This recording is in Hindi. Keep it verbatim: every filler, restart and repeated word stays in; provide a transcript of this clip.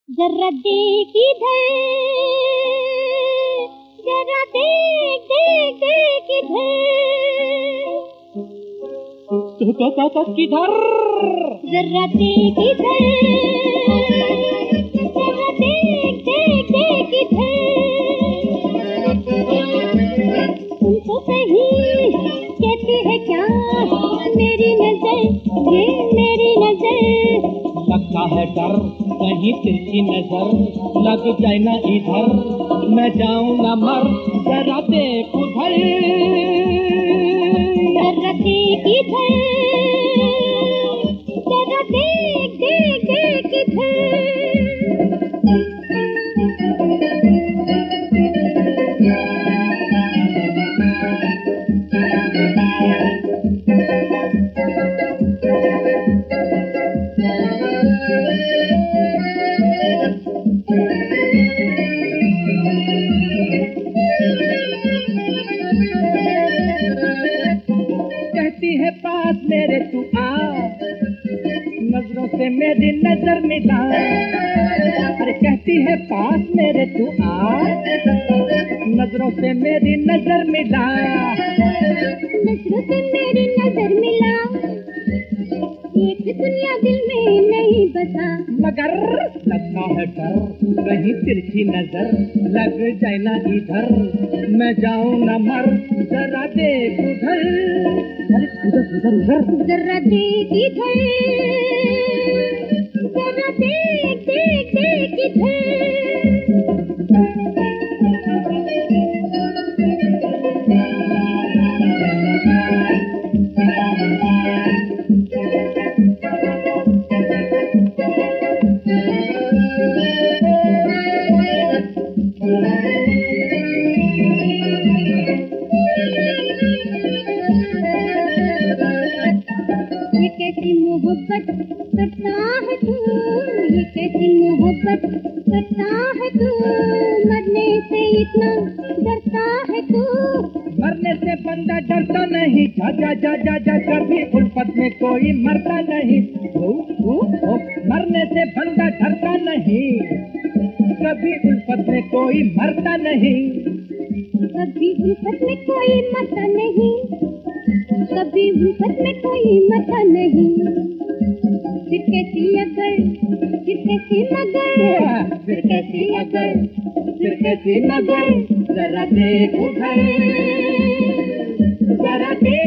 जरा देख इधर, जरा देख देख देख इधर। किधर? जरा देख इधर, जरा देख देख देख इधर। तुमको सही कहती है क्या मेरी नजर, ये मेरी नजर। लगता है डर कहीं तिरछी नजर लग जाए ना इधर, मैं जाऊं ना मर। जरा देख उधर, जरा देख इधर, जरा देख देख देख इधर। कहती है पास मेरे तू आ, नजरों से मेरी नजर मिला। अरे कहती है पास मेरे तू आ, नजरों से मेरी नजर मिला। नजरों से मेरी नजर मिला, एक दुनिया दिल में नहीं बसा। मगर लगता है डर कहीं तिरछी नजर लग जाए ना इधर, मैं जाऊं ना मर। जरा देख उधर, अरे उधर उधर उधर। जरा देख इधर, जरा देख देख देख इधर। ये कैसी मोहब्बत करता है तू, ये कैसी मोहब्बत करता है तू। मरने से इतना डरता है तू। मरने से बंदा डरता नहीं, जा जा जा जा जा कभी उल्फत में कोई मरता नहीं। ओ, ओ, ओ, मरने से बंदा डरता नहीं, कभी उल्फत में कोई मरता नहीं। कभी उल्फत में कोई मरता नहीं, कभी उल्फत में कोई मरता नहीं। फिर कैसी अगर, फिर कैसी मगर, फिर कैसी अगर, फिर कैसी मगर। जरा देख उधर, जरा देख